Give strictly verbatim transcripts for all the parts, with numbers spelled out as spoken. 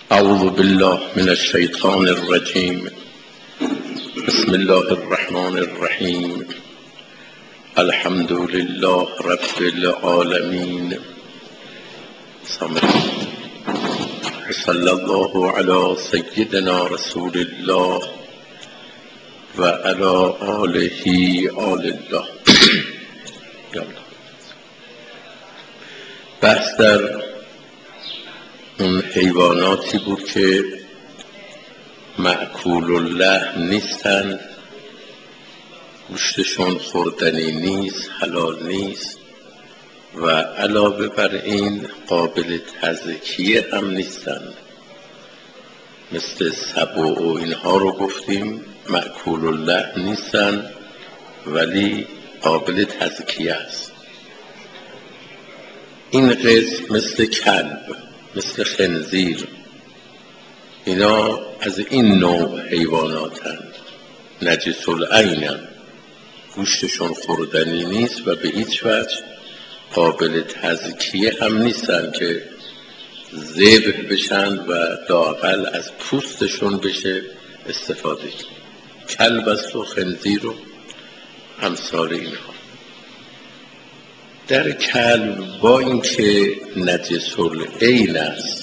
اعوذ بالله من الشیطان الرجیم. بسم الله الرحمن الرحیم. الحمد لله رب العالمین. صلی الله علی سیدنا رسول الله و علی آله آل الله. بحث در اون حیواناتی بود که مأکول اللحم نیستند، گوشتشون خوردنی نیست، حلال نیست و علاوه بر این قابل تزکیه هم نیستند. مثل سبع و اینها رو گفتیم مأکول اللحم نیستند ولی قابل تزکیه است. این قسم مثل کلب، مثل خنزیر، اینا از این نوع حیواناتند، نجس العینند، گوشتشون خوردنی نیست و به هیچ وجه قابل تزکیه هم نیستن که ذبح بشن و لااقل از پوستشون بشه استفاده کرد. کلب است و خنزیر و امثال اینها. در کلب با اینکه نجس العین است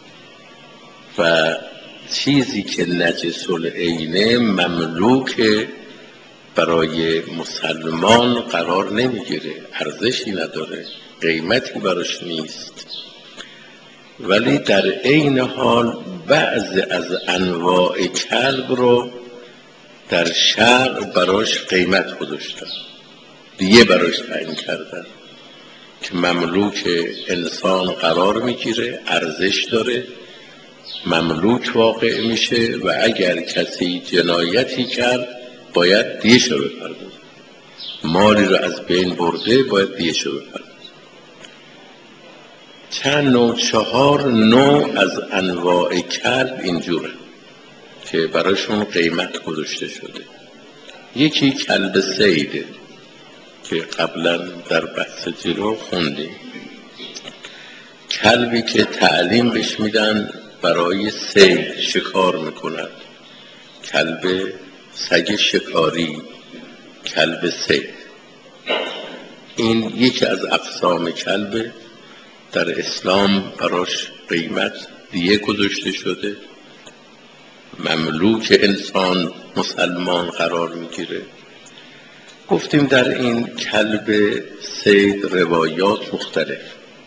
و چیزی که نجس العینه مملوک برای مسلمان قرار نمیگیره، ارزشی نداره، قیمتی براش نیست، ولی در عین حال بعض از انواع کلب رو در شرع براش قیمت گذاشتن، دیگه براش تعیین کردن که مملوک انسان قرار میگیره، ارزش داره، مملوک واقع میشه و اگر کسی جنایتی کرد باید دیه‌شو بپردازه، مالی رو از بین برده باید دیه‌شو بپردازه. چند نوع، چهار نوع از انواع کلب اینجوره که براشون قیمت گذاشته شده. یکی کلب صیده که قبلا در بحث جلو خوندیم، کلبی که تعلیم بهش میدن برای صید، شکار میکند، کلب سگ شکاری، کلب صید. این یکی از اقسام کلب، در اسلام براش قیمت دیه گذاشته شده، مملوک انسان مسلمان قرار میگیره. گفتیم در این کلب صید روایات مختلف،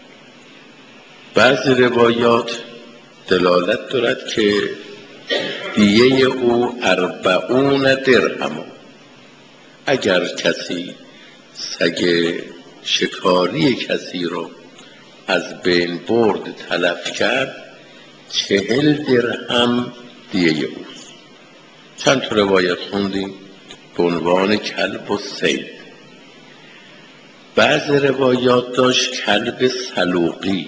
بعضی روایات دلالت دارد که دیه او اربعون درهم، اگر کسی سگ شکاری کسی رو از بین برد، تلف کرد، چهل درهم دیه اوست. چند تا روایت خوندیم به عنوان کلب و صید. بعض روایات داشت کلب سلوقی.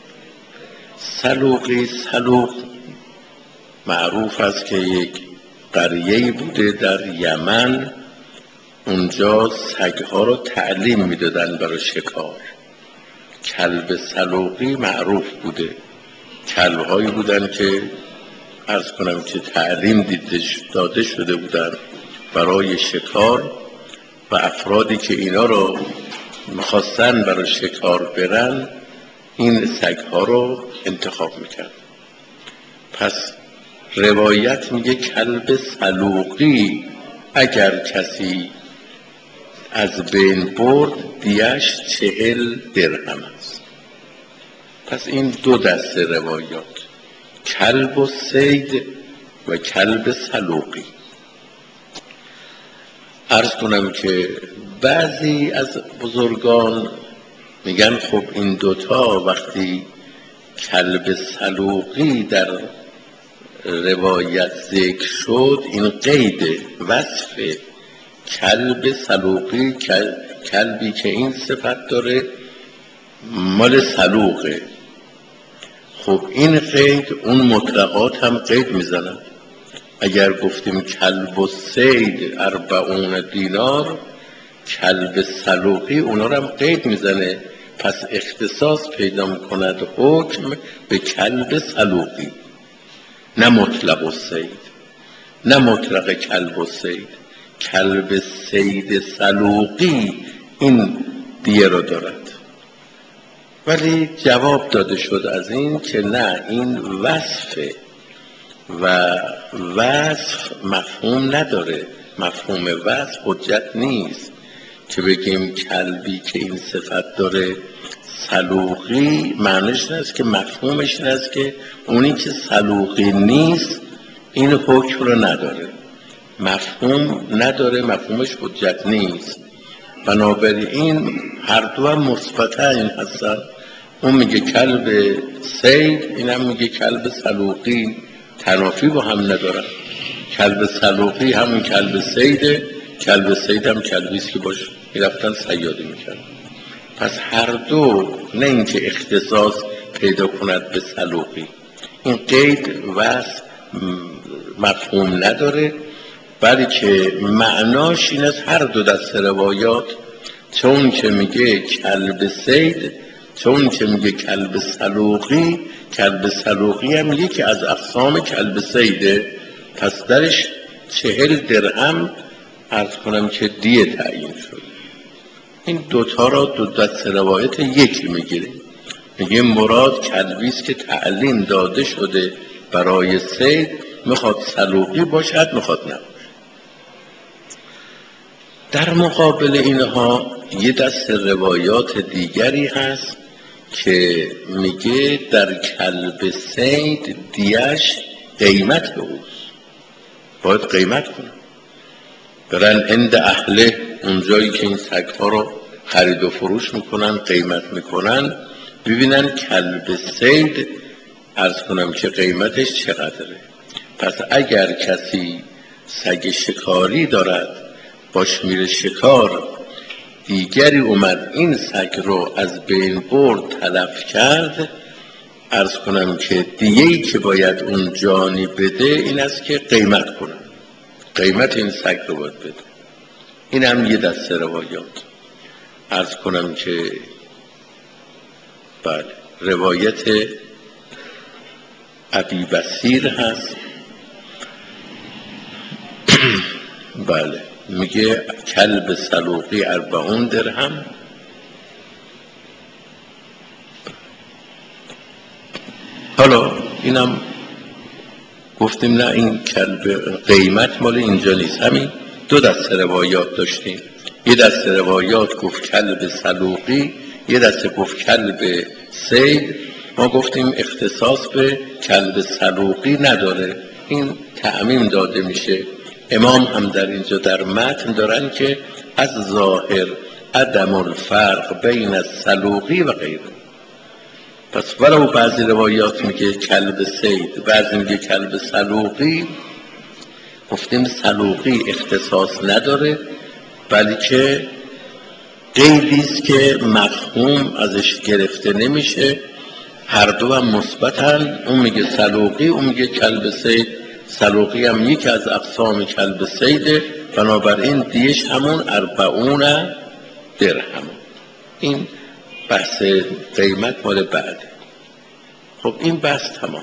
سلوقی، سلوق معروف است که یک قریه‌ای بوده در یمن، اونجا سگها رو تعلیم میدادن برای شکار. کلب سلوقی معروف بوده، کلبهایی بودن که عرض کنم که تعلیم داده شده بودن برای شکار و افرادی که اینا رو میخواستن برای شکار برن این سگها رو انتخاب میکرد. پس روایت میگه کلب سلوقی اگر کسی از بین برد دیش چهل درهم است. پس این دو دسته روایات، کلب و صید و کلب سلوقی. عرض کنم که بعضی از بزرگان میگن خب این دوتا وقتی کلب سلوقی در روایت ذکر شد، این قید وصف کلب سلوقی، کلبی که این صفت داره مال سلوقه. خب این قید اون مطلقات هم قید میزنن. اگر گفتیم کلب و صید اربعون دینار، کلب سلوقی اونا رو هم قید میزنه، پس اختصاص پیدا میکند حکم به کلب سلوقی. نه مطلق الصید، نه مطلق کلب الصید. کلب صید سلوقی این دیه رو دارد. ولی جواب داده شد از این که نه، این وصفه و وصف مفهوم نداره. مفهوم وصف حجت نیست که بگیم کلبی که این صفت داره سلوقی، معنیش این است که مفهومش این است که اونی که سلوقی نیست این حکم رو نداره. مفهوم نداره، مفهومش حجت نیست. بنابراین هر دو هم مثبتن هستن. اون میگه کلب صید، اینم میگه کلب سلوقی، تنافی با هم ندارن. کلب سلوقی همون کلب صیده، کلب صید هم کلبیست که باش میرفتن صیادی میکردن. پس هر دو نه اینکه اختصاص پیدا کند به سلوقی، این قید وصف مفهوم نداره، بلکه معناش این است هر دو دست روایات، چون که میگه کلب صید، چون که میگه کلب سلوقی، کلب سلوقی هم یکی از اقسام کلب صیده، پس درش چهل درهم عرض کنم که دیه تعیین شد. این دوتا را دو دست روایت یکی میگیره، میگه مراد کلبیست که تعلیم داده شده برای صید، میخواد سلوقی باشد میخواد نباشد. در مقابل اینها یه دست روایات دیگری هست که میگه در کلب صید دیش قیمت به اوست، باید قیمت کنه. برن عند اهله، اونجایی که این سگ‌ها رو خرید و فروش میکنن قیمت میکنن، ببینن کلب صید عرض کنم که قیمتش چقدره. پس اگر کسی سگ شکاری دارد باش میره شکار، دیگری اومد این سگ رو از بین برد تلف کرد، عرض کنم که دیگه‌ای که باید اون جانی بده این است که قیمت کنه، قیمت این سگ رو باید بده. این هم یه دسته روایات. عرض کنم که بله روایت ابی بصیر هست. بله میگه کلب سلوقی اربعون درهم. حالا اینم گفتیم نه این کلب قیمت مال اینجا نیست. همین دو دسته روایات داشتیم، یه دسته روایات گفت کلب سلوقی، یه دسته گفت کلب صید. ما گفتیم اختصاص به کلب سلوقی نداره، این تعمیم داده میشه. امام هم در اینجا در متن دارن که از ظاهر عدم الفرق بین السلوقی و غیره. پس ولو بعضی روایات میگه کلب صید، بعضی میگه کلب سلوقی. گفتیم سلوقی اختصاص نداره، بلکه قیدیست که مفهوم ازش گرفته نمیشه. هر دو هم مثبتن، اون میگه سلوقی، اون میگه کلب صید. سلوقی هم یکی از اقسام کلب صیده، بنابراین دیش همون اربعون درهم. این بحث قیمت مال بعده. خب این بحث تمام.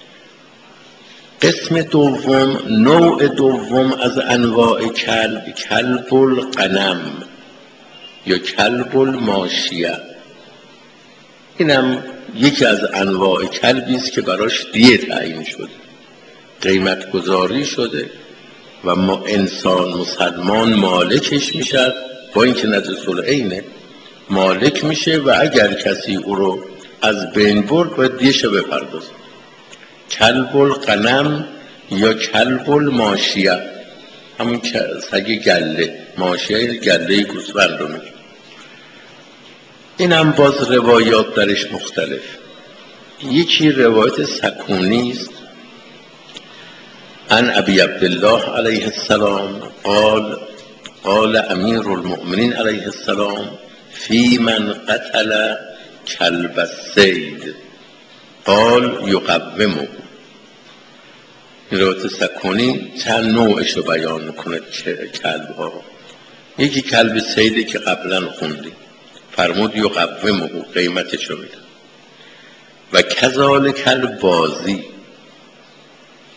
قسم دوم، نوع دوم از انواع کلب، کلب الغنم یا کلب الماشیه. اینم یکی از انواع کلبی است که براش دیه تعیین شده، قیمت گذاری شده و ما انسان مسلمان مالکش میشد، با اینکه نجس العینه مالک میشه و اگر کسی او رو از بین برد باید دیه‌شو بپردازه. کلب الغنم یا کلب الماشیه، همون سگ گله، ماشیه گله گوسفند رو میگه. این هم باز روایات درش مختلف. یکی روایت سکونی است عن ابی عبدالله علیه السلام قال قال امیر المؤمنین علیه السلام فی من قتل کلب الصید قال یقومه. این روایت سکونی چند نوعش رو بیان میکنه کلب ها. یکی کلب صیده که قبلا خوندیم، فرمود یقومه، قیمتش رو میده. و کذالک کلب بازی،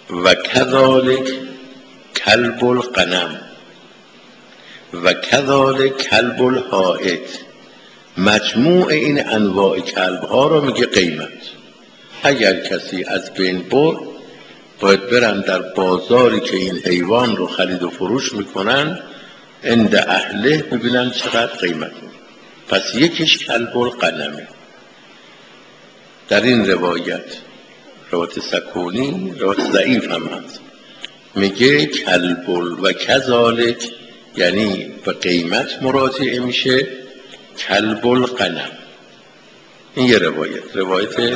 و کذالک کلب الغنم و کذالک کلب الحائط. مجموع این انواع کلب ها رو میگه قیمت. اگر کسی از بین برد باید برن در بازاری که این حیوان رو خرید و فروش میکنن عند اهله ببینن چقدر قیمت میکنن. پس یکیش کلب الغنمه. در این روایت روایت سکونی روایت ضعیف هم هست، میگه کلب و کذالک، یعنی به قیمت مراجعه میشه کلب الغنم. این یه روایت. روایت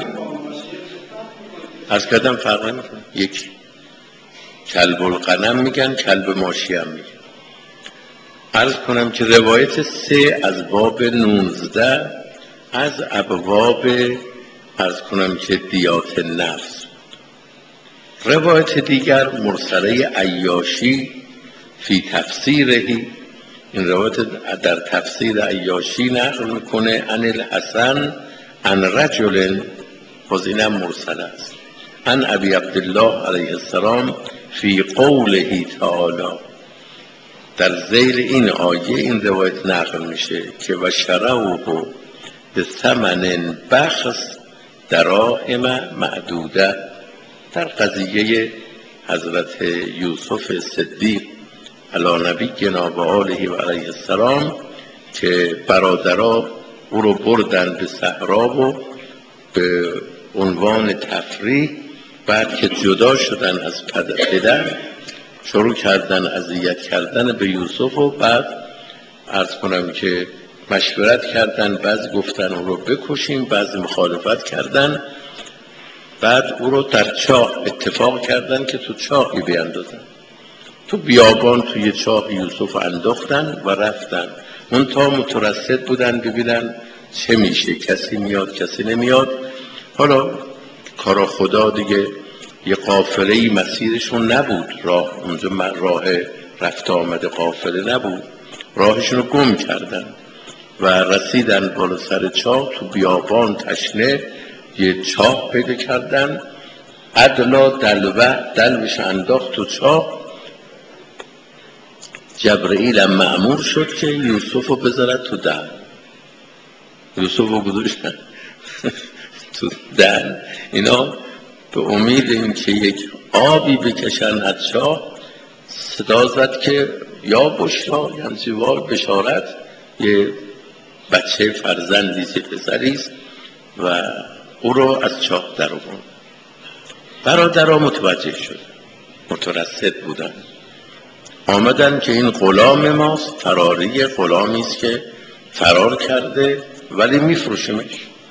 از کدام فرق نمیکنه، یک کلب الغنم میگن، کلب ماشی هم میگن. عرض کنم که روایت سه از باب نوزده از ابواب عرض کنم که دیات نفس. روایت دیگر مرسله عیاشی فی تفسیرهی، این روایت در تفسیر عیاشی نقل میکنه عن الحسن عن رجل، باز اینم مرسل است، عن ابی عبدالله علیه السلام فی قوله تعالی. در ذیل این آیه این روایت نقل میشه که و شروه به ثمن بخس دراهم معدوده. در قضیه حضرت یوسف صدیق علی نبینا و آله و علیه السلام که برادرها او رو بردن به صحرا و به عنوان تفریح، بعد که جدا شدن از پدر شروع کردن اذیت کردن به یوسف و بعد عرض کنم که مشورت کردن، بعضی گفتن او رو بکشیم، بعضی مخالفت کردن، بعد او رو در چاه اتفاق کردن که تو چاهی بیاندازن. تو بیابان توی چاه یوسف انداختن و رفتن. منتها مترصد بودن ببینن چه میشه، کسی میاد کسی نمیاد. حالا کارا خدا دیگه، یه قافله‌ای مسیرشون نبود، راه اونجا راه رفت آمد قافله نبود، راهشون رو گم کردن و رسیدن بالا سر چاه. تو بیابان تشنه یه چاه پیدا کردن، ادلا دلوه دلوش انداخت تو چاه. جبرئیل هم مأمور شد که یوسف رو بذارد تو دهن. یوسف رو گذاشتن تو دهن. اینا به امید این که یک آبی بکشن از چاه صدا زد که یا بشرا، یعنی زیوار بشارت، یه بچه فرزندی چه پسریست و او رو از چاه در آورد. برادرها متوجه شد، مترصد بودن، آمدن که این غلام ماست، فراری غلامی است که فرار کرده ولی میفروشیمش.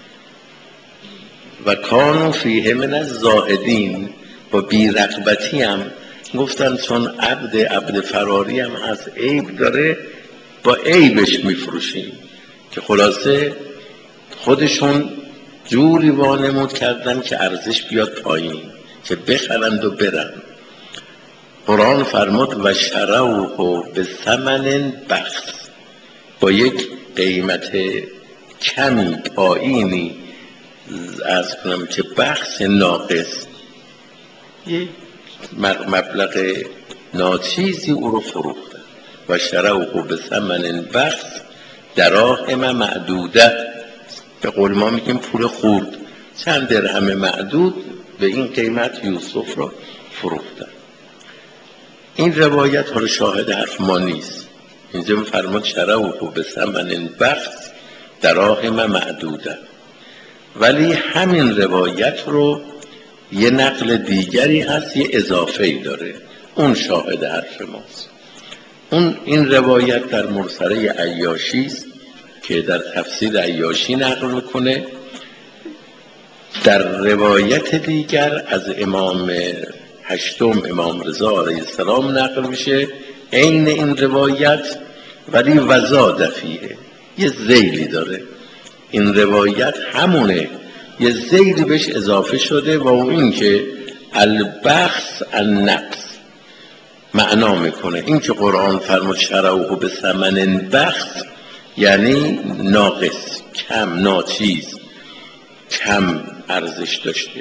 و کانوا فیه من الزاهدین، با بی‌رغبتی هم گفتن چون عبد عبد فراری هم از عیب داره با عیبش میفروشیم، که خلاصه خودشون جوری وانمود کردن که ارزش بیاد پایین که بخرند و برن. قرآن فرمود و شروه به ثمن بخس، با یک قیمت کمی پایینی، از کنم که بخس ناقص، یک مبلغ ناچیزی او رو فروختن. و شروه به ثمن بخس دراهم معدوده، به قول ما میگیم پول خورد، چند درهم معدود به این قیمت یوسف رو فروختن. این روایت حالا شاهد حرف ما نیست، اینجا فرمود شروه به ثمن بخس دراهم معدوده، ولی همین روایت رو یه نقل دیگری هست، یه اضافه‌ای داره، اون شاهد حرف ماست. اون این روایت در مرسله عیاشی است که در تفسیر عیاشی نقل میکنه. در روایت دیگر از امام هشتم امام رضا علیه السلام نقل میشه عین این روایت، ولی وزاد فیه، یه ذیلی داره. این روایت همونه، یه ذیلی بهش اضافه شده و اون این که البخس النقص معنا میکنه. این که قرآن فرمود شروه به ثمن بخس یعنی ناقص، کم، ناچیز، کم ارزش داشته.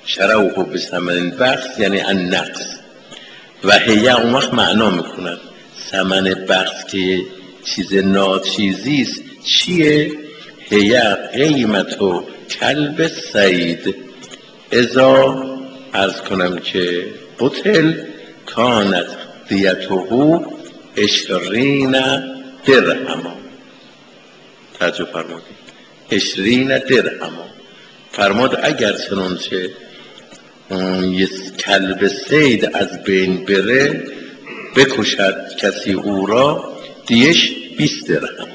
شروه به ثمن بخس یعنی النقص و هیه اون وقت معنا میکنن ثمن بخس که چیز ناچیزی است چیه؟ هیه قیمت و کلب سید ازا عرض کنم که قتل کانت دیته عشرین درهم. توجه فرمودید عشرین درهم فرماد اگر چنانچه یه کلب صید از بین بره بکشد کسی او را دیش بیست درهم.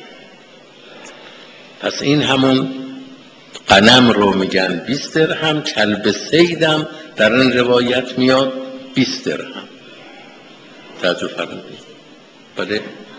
پس این همون غنم رو میگن بیست درهم، کلب صیدم در این روایت میاد بیست درهم. توجه فرمودید؟ بله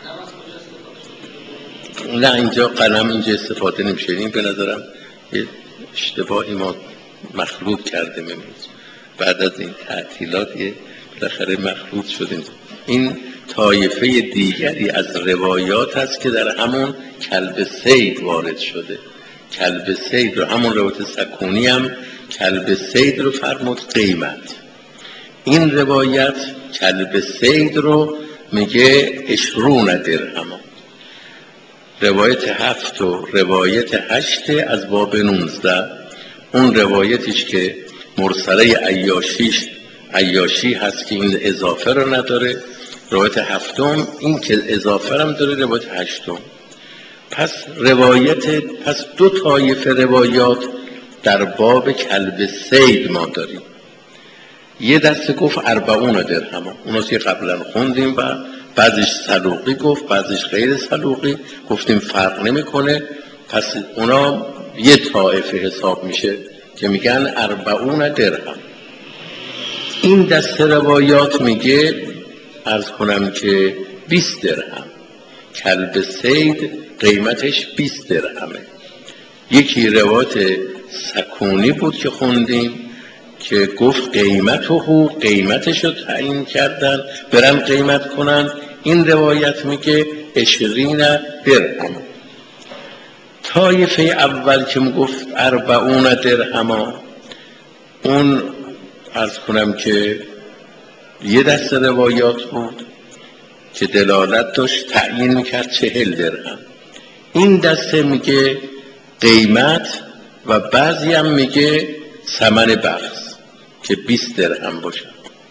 نه اینجا غنم اینجا استفاده نمیشه. این به نظرم یه اشتباهی ما مخلوط کردیم امروز بعد از این تعطیلات یه بالاخره مخلوط شدیم. این طایفه دیگری از روایات هست که در همون کلب صید وارد شده. کلب صید رو همون روایت سکونی هم کلب صید رو فرمود قیمت. این روایت کلب صید رو میگه عشرون درهم. روایت هفت و روایت هشت از باب نوزده اون روایتش که مرسله عیاشیش عیاشی هست که این اضافه رو نداره. روایت هفتم این که اضافه هم داره. روایت هشتم پس روایت پس دو طایفه روایات در باب کلب صید ما داریم. یه دسته گفت اربعون درهم، اوناست که قبلا خوندیم و بعضیش صدوقی گفت بعضیش غیر صدوقی گفتیم فرق نمیکنه. پس اونا یه طایفه حساب میشه که میگن اربعون درهم. این دسته روایات میگه عرض کنم که بیست درهم. کلب صید قیمتش بیست درهمه. یکی روایت سکونی بود که خوندیم که گفت قیمت و حقوق قیمتش رو تعیین کردن برن قیمت کنن. این روایت میگه عشرین درهم. طایفه اول که میگفت اربعون درهم اون عرض کنم که یه دست روایات بود که دلالت داشت تعیین میکرد چهل درهم. این دسته میگه قیمت و بعضی هم میگه ثمن بخس که بیست درهم باشه.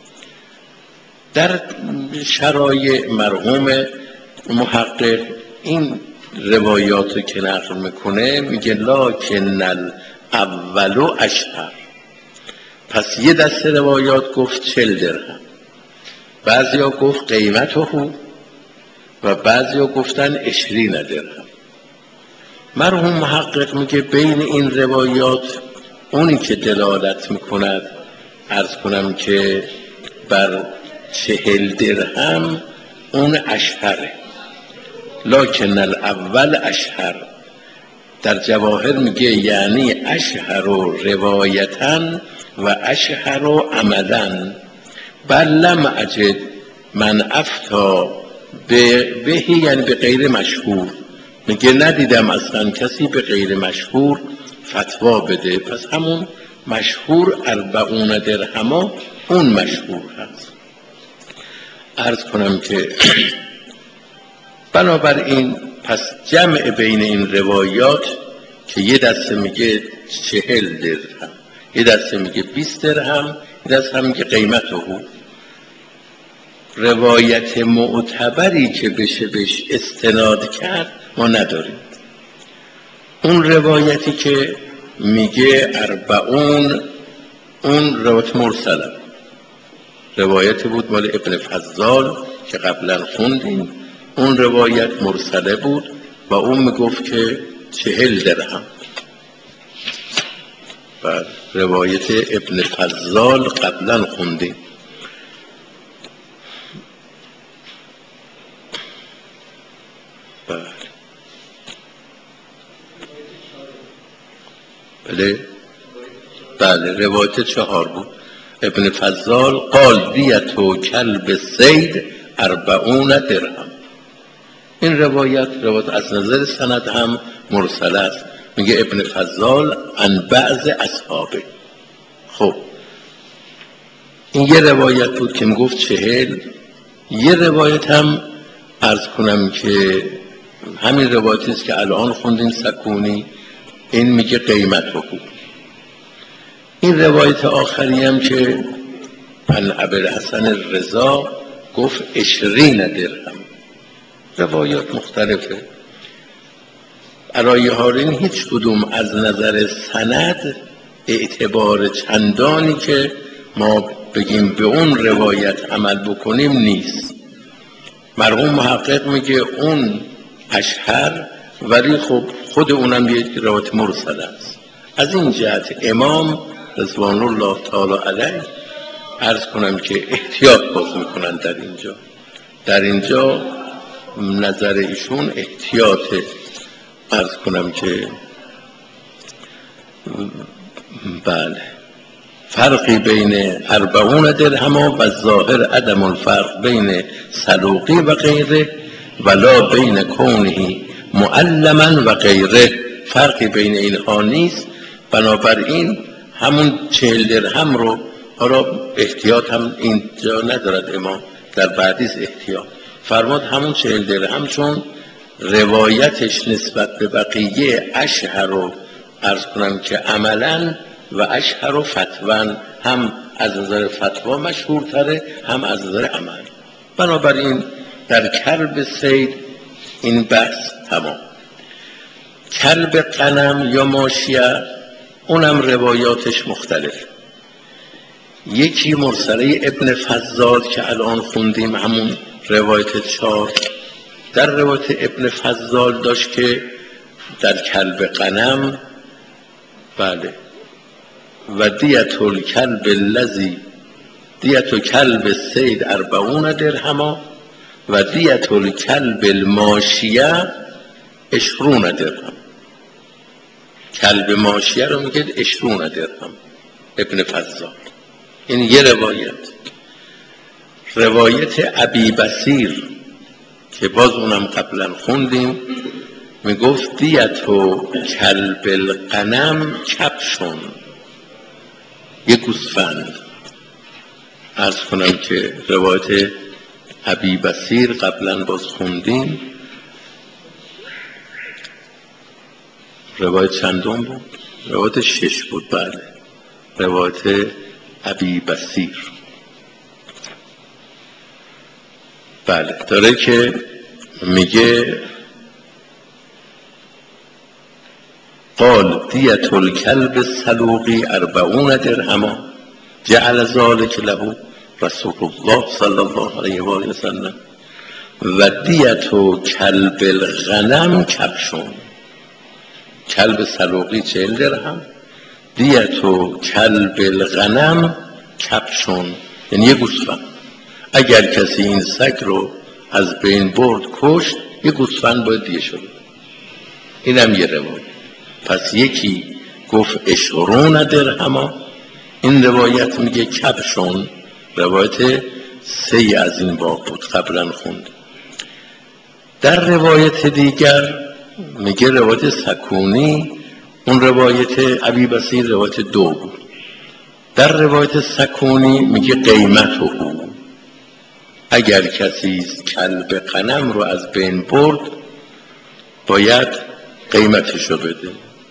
در شرایع مرحوم محقق این روایات که نقل میکنه میگه لکن الاولو اشهر. پس یه دسته روایات گفت چل درهم، بعضی ها گفت قیمت و و بعضی ها گفتن عشرین درهم. مرحوم محقق میگه بین این روایات اونی که دلالت میکند عرض کنم که بر چهل درهم اون اشهره. لکن الاول اشهر. در جواهر میگه یعنی اشهر و روایتن و اشهر و عملن بل لم اجد من افتا بهی یعنی به غیر مشهور. میگه ندیدم اصلا کسی به غیر مشهور فتوا بده. پس همون مشهور اربعون درهم اون مشهور هست. عرض کنم که بنابراین پس جمع بین این روایات که یه دسته میگه چهل درهم یه دسته میگه بیست درهم یه دسته هم میگه قیمت او، روایت معتبری که بشه بهش استناد کرد ما نداریم. اون روایتی که میگه اربعون اون روایت مرسله، روایت بود مال ابن فضال که قبلا خوندیم. اون روایت مرسله بود و اون میگفت که چهل درهم. و روایت ابن فضال قبلا خوندیم. بله بله روایت چهار بود. ابن فضال قال دیت و کلب صید اربعون درهم. این روایت روایت از نظر سند هم مرسل است. میگه ابن فضال عن بعض اصحابه. خب این یه روایت بود که میگفت چهل. یه روایت هم عرض کنم که همین روایتی است که الان خوندین سکونی، این میگه قیمت حقوق. این روایت آخری هم که عن ابوالحسن رضا گفت عشرین درهم. روایات مختلفه. علای حالین هیچ کدوم از نظر سند اعتبار چندانی که ما بگیم به اون روایت عمل بکنیم نیست. مرحوم محقق میگه اون اشهر، ولی خب خود اونم یک روایت مرسل است. از این جهت امام رضوان الله تعالی علیه عرض کنم که احتیاط باز میکنن در اینجا. در اینجا نظر ایشون احتیاط، عرض کنم که بله فرقی بین اربعون درهم و ظاهر عدم الفرق بین سلوقی و غیره ولا بین کونه معلما و غیره، فرقی بین اینها نیست. بنابراین همون چهل درهم رو، حالا احتیاط هم اینجا ندارد امام، در بعدیز احتیاط فرماد همون چهل درهم، چون روایتش نسبت به بقیه اشهر رو عرض کنم که عملا و اشهر و فتوان، هم از نظر فتوا مشهورتره هم از نظر عمل. بنابراین در کلب صید این بحث تمام. کلب غنم یا ماشیه اونم روایاتش مختلف. یکی مرسله ابن فضال که الان خوندیم، همون روایت چهار. در روایت ابن فضال داشت که در کلب غنم بله و دیت الکلب الذی دیت کلب صید اربعون درهم و دیت الکلب الماشیه عشرون درهم. کلب ماشیه رو میگه عشرون درهم ابن فضال. این یه روایت. روایت ابی بصیر که باز اونم قبلا خوندیم، میگفت دیت و کلب الغنم کبشون، یک گوسفند. عرض کنم که روایت ابی بصیر قبلا باز خوندیم. روایت چندم بود؟ روایت شش بود. بله روایت ابی بصیر. بله داره که میگه قال دیت الکلب السلوقی اربعون درهم جعل ذلك له رسول الله صلی الله علیه و آله و سلم و دیت کلب الغنم کبشون. کلب سلوقی چهل درهم، دیت کلب الغنم کبشون، یعنی یه گوسفند. اگر کسی این سگ رو از بین برد کشت، یه گوسفند باید دیه شده. اینم یه روایت. پس یکی گفت عشرون درهم، این روایت میگه کبشون. روایت سه از این باب بود قبلا خوند. در روایت دیگر میگه روایت سکونی، اون روایت ابی بصیر روایت دو بود. در روایت سکونی میگه قیمت او، اگر کسی کلب غنم رو از بین برد باید قیمتشو بده.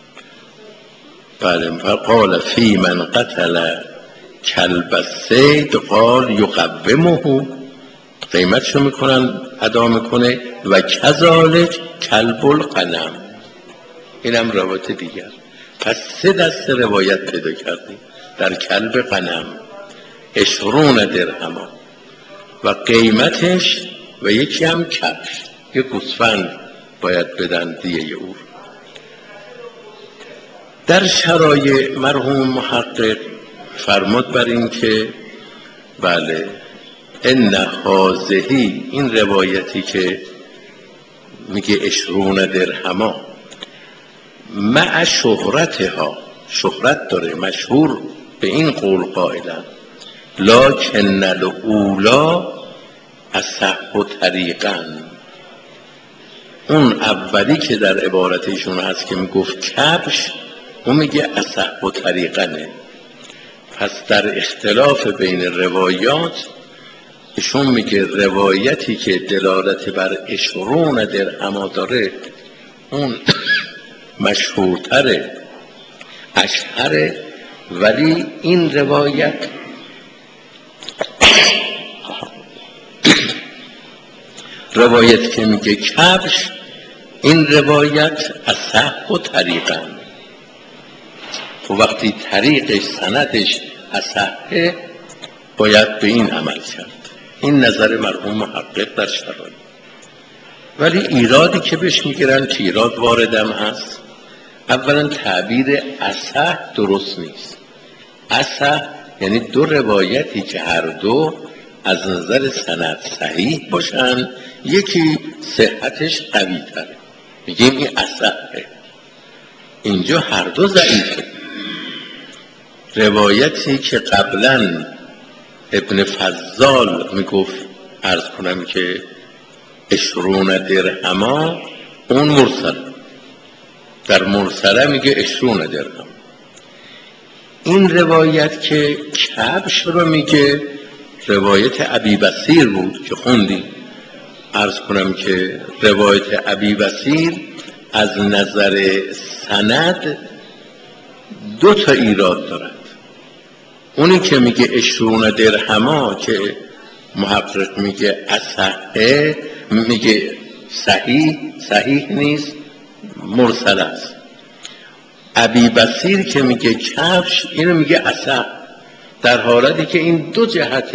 بله قال فی من قتل کلب الصید قال یقومه، قیمتشو میکنن ادا میکنه. و کذالک کلب الغنم، اینم روایت دیگر. پس سه دست روایت پیدا کردیم در کلب غنم، عشرون درهم و قیمتش، و یکی هم کبش، یک گوسفند باید بدن دیه او. در شرایع مرحوم محقق فرمود بر این که بله ان هذه، این روایتی که میگه عشرون درهم مع شهرتها، شهرت داره، مشهور به این قول قائلن، لکن الاولا اصح طریقا، اون اولی که در عبارتشون هست که میگفت کبش، اون میگه اصح طریقنه. پس در اختلاف بین روایات ایشون میگه روایتی که دلالت بر عشرون درهم داره اون مشهورتره، اشهره، ولی این روایت روایت که میگه کبش، این روایت اصح و طریقا. و وقتی طریقش سندش اصحه باید به این عمل کرد. این نظر مرحوم محقق در شرایط. ولی ایرادی که بهش میگیرن که ایراد واردم هست، اولا تعبیر اصح درست نیست. اصح یعنی دو روایتی که هر دو از نظر سند صحیح باشن، یکی صحتش قوی تره، میگیم این اصحه. اینجا هر دو ضعیفه. روایتی که قبلا ابن فضال میگفت، عرض کنم که عشرون درهما، اون مرسل، در مرسله میگه عشرون درهم. این روایت که کبش رو میگه روایت ابی بصیر بود که خوندی. عرض کنم که روایت ابی بصیر از نظر سند دو تا ایراد دارد. اونی که میگه عشرون درهما که محقق میگه اصحه، میگه صحیح صحیح نیست، مرسل است. ابی بصیر که میگه کبش، اینو میگه اصح، در حالتی که این دو جهت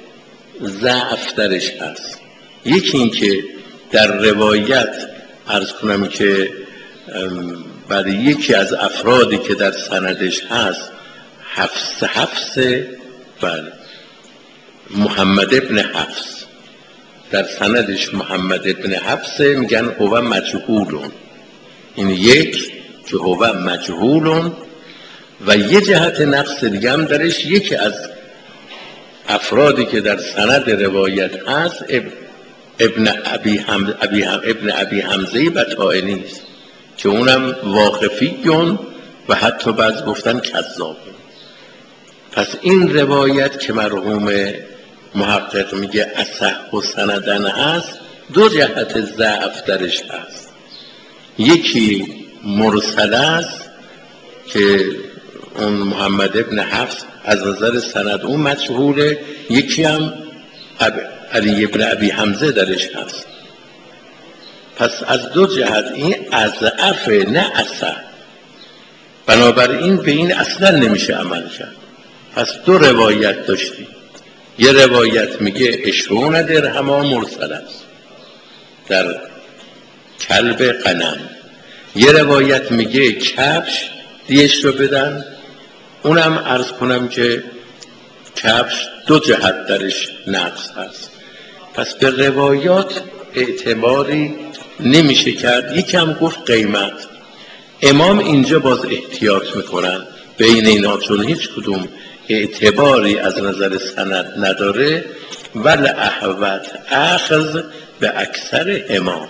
ضعف درش هست. یکی این که در روایت عرض کنم که برای یکی از افرادی که در سندش هست حفص حفص بله محمد ابن حفص، در سندش محمد ابن حفص، میگن هو مجهولون. این یک که هو مجهولون. و یه جهت نقص دیگه هم درش، یکی از افرادی که در سند روایت هست ابن ابی هم ابی هم ابن ابی حمزه بطائنی است که اونم واقفیون و حتی بعض گفتن کذاب. پس این روایت که مرحوم محقق میگه اصح و سندن هست، دو جهت ضعف درش هست. یکی مرسل است که اون محمد ابن حفص از نظر سند اون مجهوله، یکی هم علی ابن ابی حمزه درش هست. پس از دو جهت این اضعف نه اصح، بنابراین به این اصلا نمیشه عمل کرد. پس دو روایت داشتیم. یه روایت میگه عشرون درهما مرسل است در کلب غنم، یه روایت میگه کبش دیش رو بدن، اونم عرض کنم که کبش دو جهت درش نقص هست. پس به روایات اعتباری نمیشه کرد. یکم گفت قیمت. امام اینجا باز احتیاط میکنن بین اینا، چون هیچ کدوم اعتباری از نظر سند نداره. ول احوت اخذ به اکثر امام،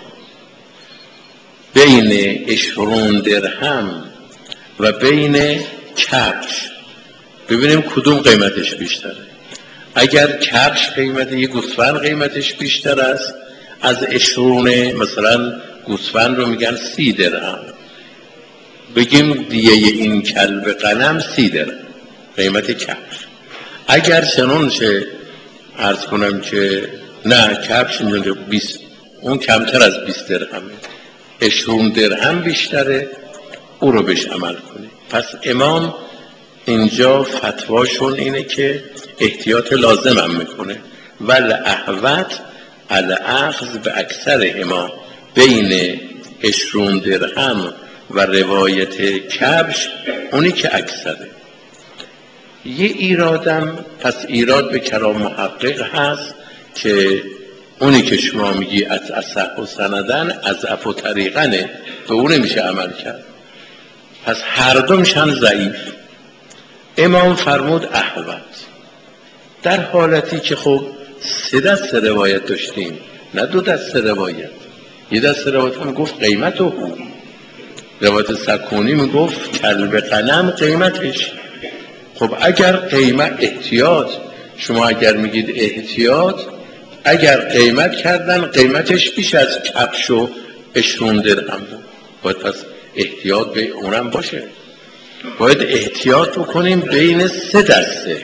بین عشرون درهم و بین کبش ببینیم کدوم قیمتش بیشتره. اگر کبش قیمت یه گوسفند قیمتش بیشتر است از عشرونه، مثلا گوسفند رو میگن سی درهم، بگیم دیگه این کلب غنم سی درهم قیمت کبش. اگر چنون شه عرض کنم که نه کبش اینجا بیست، اون کمتر از بیست درهمه، عشرون درهم بیشتره، او رو بهش عمل کنید. پس امام اینجا فتواشون اینه که احتیاط لازم هم میکنه. ول احوت الاخذ به اکثر امام، بین عشرون درهم و روایت کبش اونی که اکثره. یه ایرادم، پس ایراد به کلام محقق هست که اونی که شما میگی از اصح و سندن از اف و طریقنه، به اون میشه عمل کرد. پس هر دو میشن ضعیف. امام فرمود احوت، در حالتی که خب سه دست روایت داشتیم نه دو دست روایت. یه دست روایت هم گفت قیمت او، روایت سکونی میگفت کلب غنم قیمتش خب اگر قیمت احتیاط، شما اگر میگید احتیاط، اگر قیمت کردن قیمتش بیش از کفش و عشرون درهم بود، باید پس احتیاط به اونم باشه. باید احتیاط بکنیم بین سه دسته.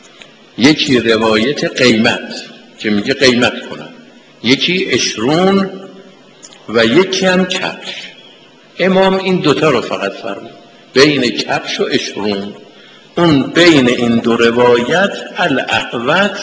یکی روایت قیمت که میگه قیمت کنن، یکی عشرون و یکی هم کفش. امام این دوتا رو فقط فرمود، بین کفش و عشرون. اون بین این دو روایت الاحوط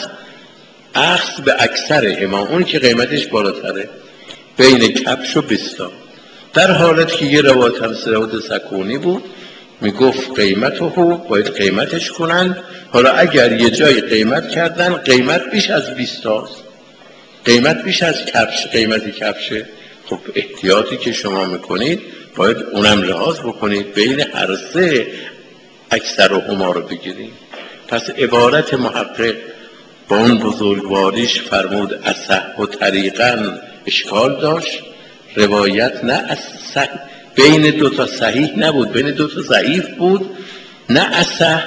اخذ به اکثر امام، اون که قیمتش بالاتره، بین کفش و بستا. در حالت که یه روایت هم روایت سکونی بود میگفت قیمتو باید قیمتش کنن. حالا اگر یه جای قیمت کردن قیمت بیش از بیستاست، قیمت بیش از کفش، قیمتی کفشه، خب احتیاطی که شما میکنید باید اونم لحاظ بکنید، بین هر سه اکثر و هما رو بگیرید. پس عبارت محقق با اون بزرگواریش فرمود اصح و طریقاً اشکال داشت. روایت نه اصح، بین دوتا صحیح نبود، بین دوتا ضعیف بود. نه اصح،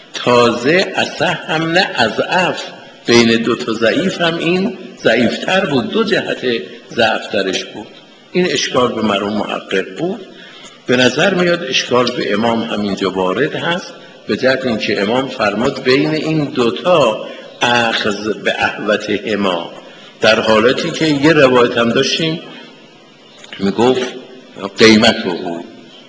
تازه اصح هم نه اضعف، بین دوتا ضعیف هم این ضعیفتر بود، دو جهت ضعف درش بود. این اشکال به مرحوم محقق بود. به نظر میاد اشکال به امام همینجا وارد هست، به جهت اینکه امام فرمود بین این دوتا اخذ به احوط هما، در حالتی که یه روایت هم داشتیم میگفت قیمت او.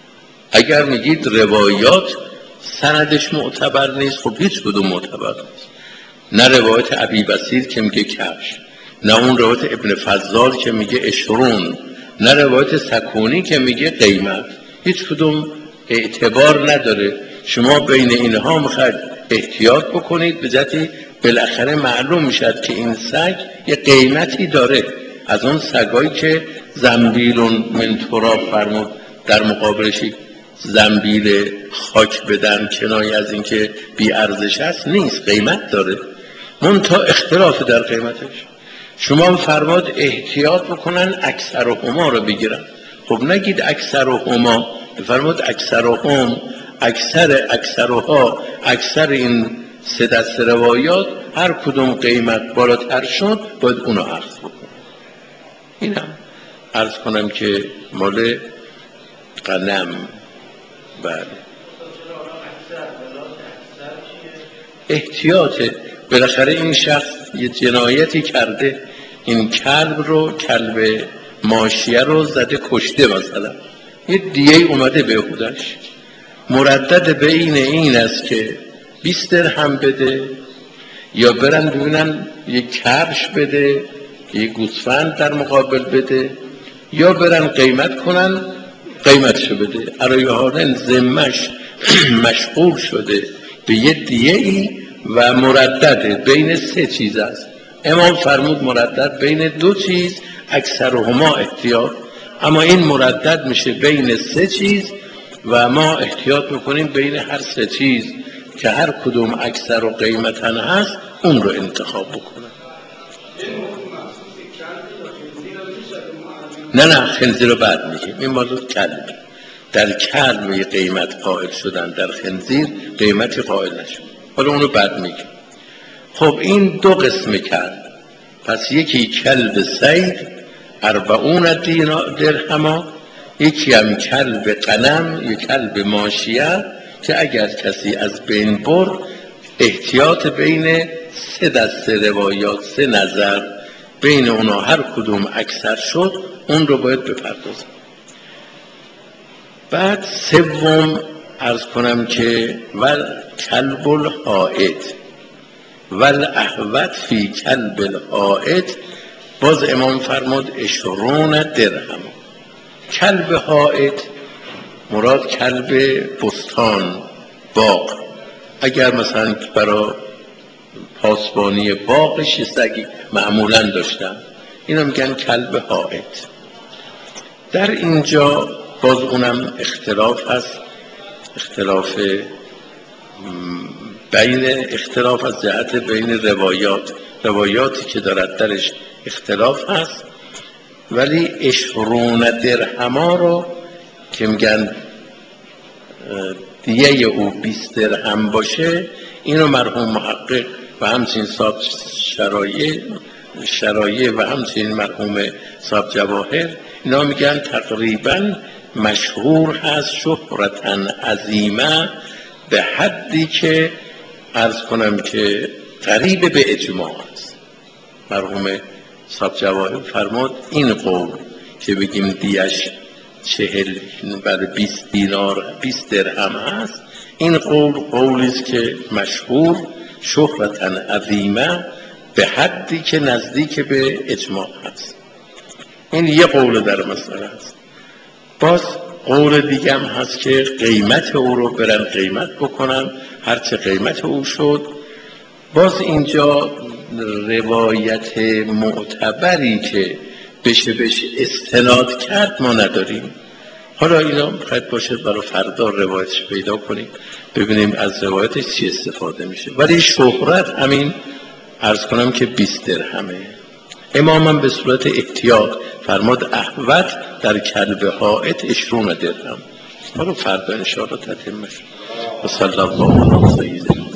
اگر میگید روایات سندش معتبر نیست، خب هیچ کدوم معتبر نیست. نه روایت ابی بصیر که میگه کفش، نه اون روایت ابن فضال که میگه عشرون، نه روایت سکونی که میگه قیمت، هیچ کدوم اعتبار نداره. شما بین اینها میخواید احتیاط بکنید، به جهتی بالاخره معلوم میشد که این سگ یه قیمتی داره، از اون سگایی که زنبیلون من تراب فرمود در مقابلش زنبیل خاک بدن، کنایه از این که بی ارزش است نیست، قیمت داره، منتها اختلاف در قیمتش. شما فرماد احتیاط بکنن اکثر و هما رو بگیرن، خب نگید اکثر و هما، فرماد اکثر و هم، اکثر اکثر و ها، اکثر این سه دست روایات هر کدوم قیمت بالاتر شد باید اونو عرض بکنن. اینم عرض کنم که مال قلم. بله احتیاطه، بالاخره این شخص یه جنایتی کرده، این کلب رو، کلب ماشیه رو زده کشته، مثلا یه دیه اومده به خودش، مردد بین این است که بیست درهم بده یا برن ببینن یک کفش بده، یک گوسفند در مقابل بده، یا برن قیمت کنن قیمتشو بده. ارایهانن ذمش مشغول شده به یه دیه ای و مردده بین سه چیز است. امام فرمود مردد بین دو چیز اکثرهما احتیاط، اما این مردد میشه بین سه چیز و ما احتیاط میکنیم بین هر سه چیز که هر کدوم اکثر و قیمتن هست اون رو انتخاب بکنن. نه نه خنزیر رو بعد میگیم، این مالو کلب. در کلب یه قیمت قائل شدن، در خنزیر قیمتی قائل نشد، حالا اونو بعد میگیم. خب این دو قسم کلب، پس یکی کلب صید اربعون درهما، یکی هم کلب غنم، یک کلب ماشیه که اگر کسی از بین برد احتیاط بین سه دسته روایات، سه نظر، بین اونا هر کدوم اکثر شد اون رو باید بپردازم. بعد سوم عرض کنم که ول کلب الحائط ول احوط فی کلب الحائط، باز امام فرمود عشرون درهم. کلب حائط مراد کلب بستان، باغ، اگر مثلا برای پاسبانی باغش سگی معمولا داشتن، اینا میگن کلب حائط. در اینجا باز اونم اختلاف هست، اختلاف بین اختلاف از جهت بین روایات، روایاتی که دارد درش اختلاف هست، ولی عشرون درهما رو که میگن دیه او بیست درهم باشه، اینو مرحوم محقق و همچنین صاحب شرایع شرایع و همچنین مرحوم صاحب جواهر اینا میگن تقریبا مشهور هست شهرتن عظیمه به حدی که عرض کنم که قریب به اجماع است. مرحوم صاحب جواهر فرمود این قول که بگیم دیش چهل برای بیست دینار بیست درهم هست، این قول قولی است که مشهور شهرتن عظیمه به حدی که نزدیک به اجماع هست. این یه قول در مسئله است. باز قول دیگه هم هست که قیمت او رو برن قیمت بکنن، هرچه قیمت او شد. باز اینجا روایت معتبری که بشه بشه استناد کرد ما نداریم. حالا اینا خواهد باشد برای فردا روایتش پیدا کنیم ببینیم از روایتش چی استفاده میشه. ولی شهرت همین عرض کنم که بیست درهمه. امامم به صورت احتیاط فرمود احوط در کلب حائط عشرون درهم. حالا فردا انشاءالله تتمه شد. و صلی الله علی سیدنا